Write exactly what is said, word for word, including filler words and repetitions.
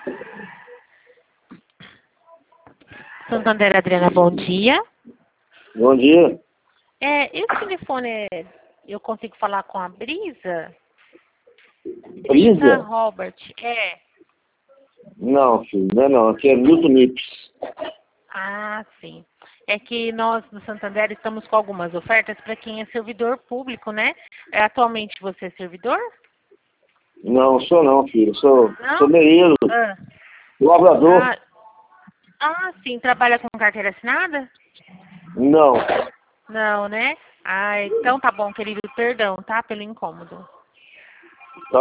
Santander, Adriana, bom dia. Bom dia. É, esse telefone, é, eu consigo falar com a Brisa? Brisa? Robert, é. Não, filho, não é não. Aqui é Milton Nips. Ah, sim. É que nós, no Santander, estamos com algumas ofertas para quem é servidor público, né? É, atualmente você é servidor? Não, sou não, filho. Sou, Não? sou meio Ah, lavrador. ah, ah, sim. Trabalha com carteira assinada? Não. Não, né? Ah, então tá bom, querido. Perdão, tá? Pelo incômodo.